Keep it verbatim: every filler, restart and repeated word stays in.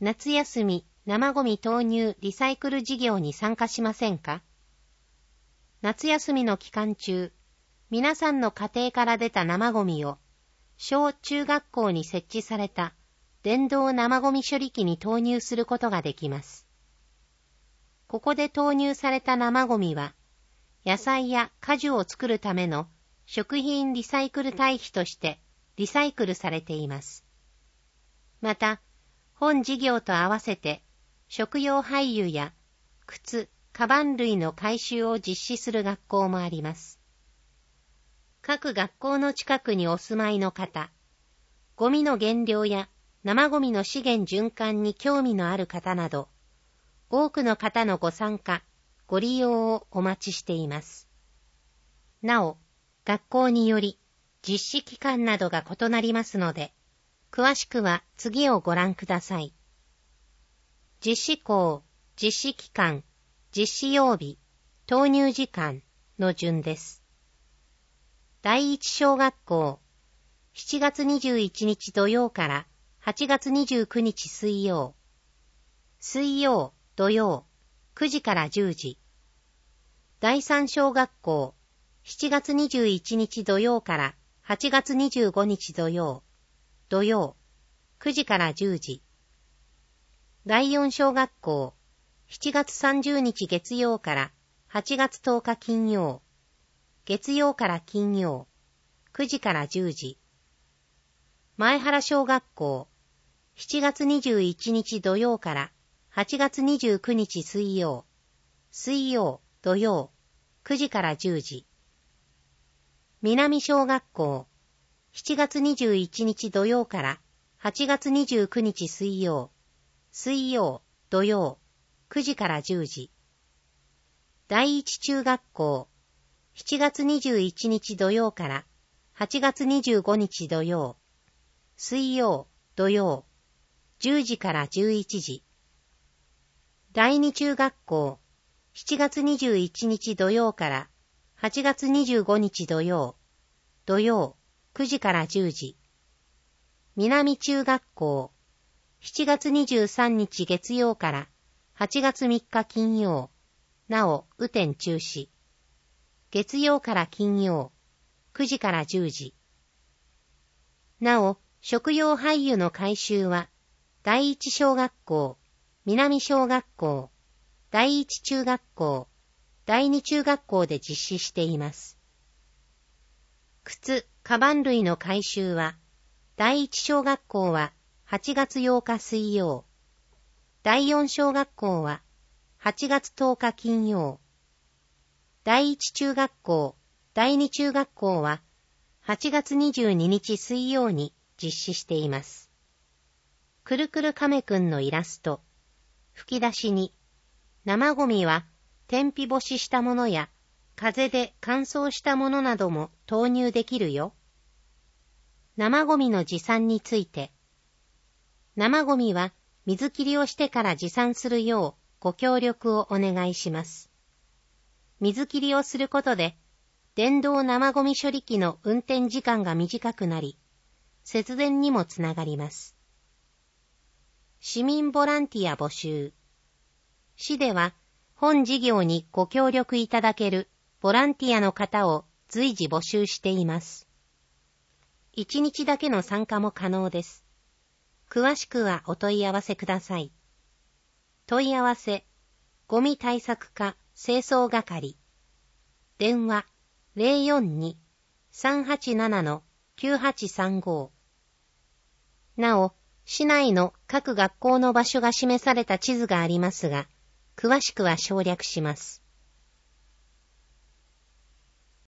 夏休み生ゴミ投入リサイクル事業に参加しませんか？夏休みの期間中、皆さんの家庭から出た生ゴミを小中学校に設置された電動生ゴミ処理機に投入することができます。ここで投入された生ゴミは、野菜や果樹を作るための食品リサイクル堆肥としてリサイクルされています。また、本事業と合わせて食用廃油や靴、カバン類の回収を実施する学校もあります。各学校の近くにお住まいの方、ゴミの減量や生ゴミの資源循環に興味のある方など、多くの方のご参加、ご利用をお待ちしています。なお、学校により実施期間などが異なりますので、詳しくは次をご覧ください。実施校、実施期間、実施曜日、投入時間の順です。第一小学校、しちがつにじゅういちにち土曜からはちがつにじゅうくにち水曜。水曜、土曜、くじからじゅうじ。第三小学校、しちがつにじゅういちにち土曜からはちがつにじゅうごにち土曜。土曜、くじからじゅうじ。第四小学校、しちがつさんじゅうにち月曜からはちがつとおか金曜。月曜から金曜、くじからじゅうじ。前原小学校、しちがつにじゅういちにち土曜からはちがつにじゅうくにち水曜。水曜、土曜、くじからじゅうじ。南小学校、しちがつにじゅういちにち土曜からはちがつにじゅうくにち水曜。水曜、土曜、くじからじゅうじ。第一中学校、しちがつにじゅういちにち土曜からはちがつにじゅうごにち土曜。水曜、土曜、じゅうじからじゅういちじ。第二中学校、しちがつにじゅういちにち土曜からはちがつにじゅうごにち土曜。土曜、くじからじゅうじ。南中学校、しちがつにじゅうさんにち月曜からはちがつみっか金曜。なお、雨天中止。月曜から金曜、くじからじゅうじ。なお、食用廃油の回収は、第一小学校、南小学校、第一中学校、第二中学校で実施しています。靴、カバン類の回収は、第一小学校ははちがつようか水曜、第四小学校ははちがつとおか金曜、第一中学校、第二中学校ははちがつにじゅうににち水曜に実施しています。くるくる亀くんのイラスト、吹き出しに、生ゴミは天日干ししたものや風で乾燥したものなども投入できるよ。生ゴミの持参について、生ゴミは水切りをしてから持参するようご協力をお願いします。水切りをすることで、電動生ゴミ処理機の運転時間が短くなり、節電にもつながります。市民ボランティア募集。市では、本事業にご協力いただけるボランティアの方を随時募集しています。いちにちだけの参加も可能です。詳しくはお問い合わせください。問い合わせ、ゴミ対策課清掃係。電話 ゼロよんに さんはちなな きゅうはちさんご。なお、市内の各学校の場所が示された地図がありますが、詳しくは省略します。